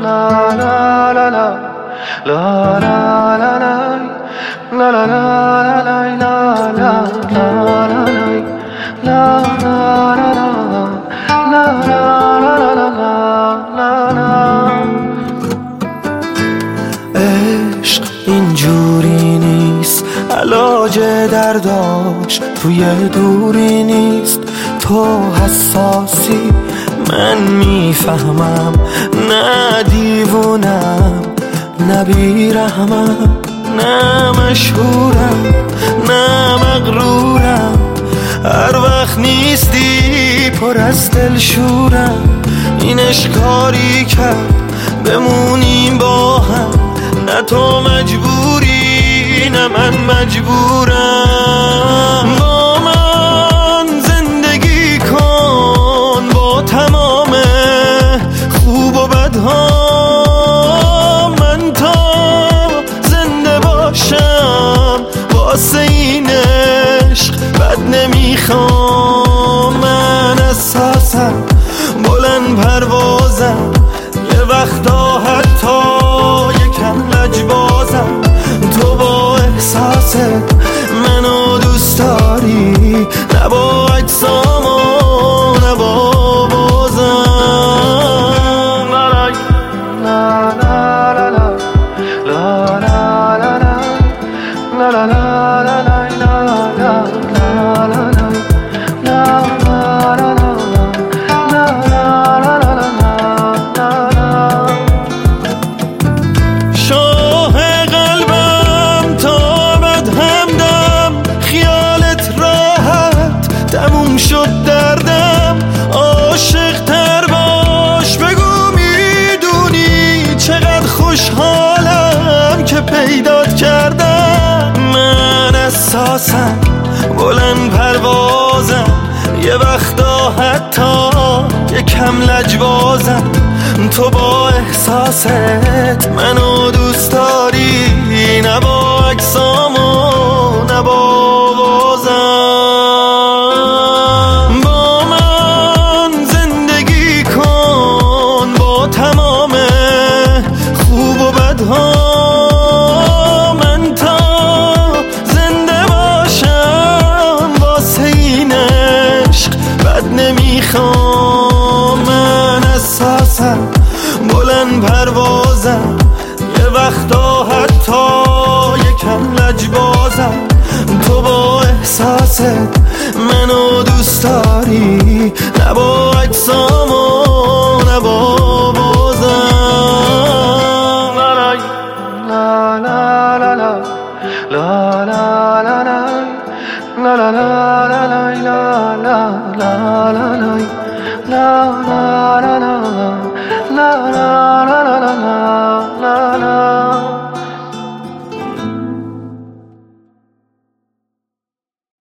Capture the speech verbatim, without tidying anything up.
عشق اینجوری نیست، علاج درداش توی دوری نیست. تو حساسی من میفهمم، نه دیوونم نه بیرحمم، نه مشهورم نه مغرورم. هر وقت نیستی پر از دلشورم. این عشقاری کرد بمونیم با هم، نه تو مجبوری نه من مجبورم. با من زندگی کن با تمام خوب و بدها، من تا زنده باشم واسه این عشق بد نمیخوام. من اساسم بلند پروازم، یه وقتا حتی یکم لجبازم. تو با احساست منو دوست داری، نه با اجسام و نه با بازم. لا لا لا لا لا لا لا لا لا لا شد دردم. عاشق تر باش بگو میدونی چقدر خوشحالم که پیدات کردم. من اساسم بلند پروازم، یه وقتا حتی یکم لجبازم. تو با احساست منو دوست داری، نه با اجسام و نه با من تا زنده باشم واسه این عشق بد نمیخوام. من اساسم بلند پروازم، یه وقتا حتی یکم لجبازم. تو با احساست منو دوست داری، نه با اجسام و نه با بازم. La la la la la la la la la la la la la la la la la